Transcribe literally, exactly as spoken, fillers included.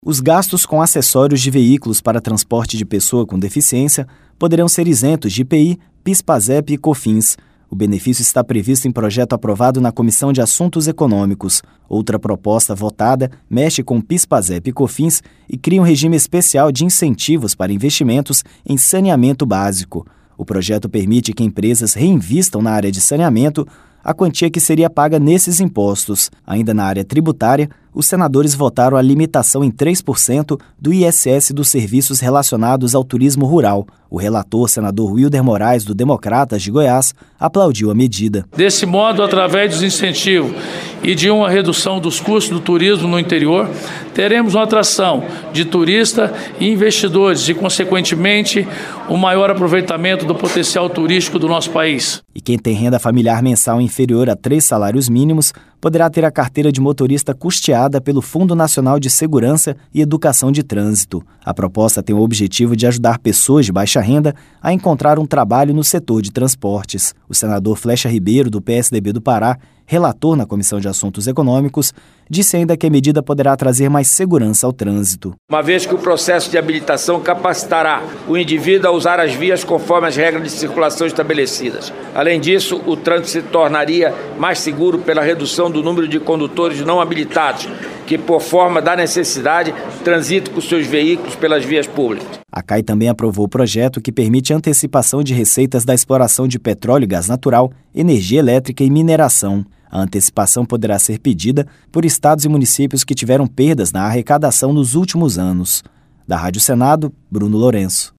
Os gastos com acessórios de veículos para transporte de pessoa com deficiência poderão ser isentos de I P I, PIS/PASEP e COFINS. O benefício está previsto em projeto aprovado na Comissão de Assuntos Econômicos. Outra proposta votada mexe com PIS/PASEP e COFINS e cria um regime especial de incentivos para investimentos em saneamento básico. O projeto permite que empresas reinvistam na área de saneamento a quantia que seria paga nesses impostos. Ainda na área tributária, os senadores votaram a limitação em três por cento do I S S dos serviços relacionados ao turismo rural. O relator, senador Wilder Moraes, do Democratas de Goiás, aplaudiu a medida. Desse modo, através dos incentivos e de uma redução dos custos do turismo no interior, teremos uma atração de turistas e investidores e, consequentemente, um maior aproveitamento do potencial turístico do nosso país. E quem tem renda familiar mensal inferior a três salários mínimos poderá ter a carteira de motorista custeada pelo Fundo Nacional de Segurança e Educação de Trânsito. A proposta tem o objetivo de ajudar pessoas de baixa renda a encontrar um trabalho no setor de transportes. O senador Flecha Ribeiro, do P S D B do Pará, relator na Comissão de Assuntos Econômicos, disse ainda que a medida poderá trazer mais segurança ao trânsito. Uma vez que o processo de habilitação capacitará o indivíduo a usar as vias conforme as regras de circulação estabelecidas. Além disso, o trânsito se tornaria mais seguro pela redução do número de condutores não habilitados, que, por forma da necessidade, transitam com seus veículos pelas vias públicas. A C A I também aprovou o projeto que permite antecipação de receitas da exploração de petróleo e gás natural, energia elétrica e mineração. A antecipação poderá ser pedida por estados e municípios que tiveram perdas na arrecadação nos últimos anos. Da Rádio Senado, Bruno Lourenço.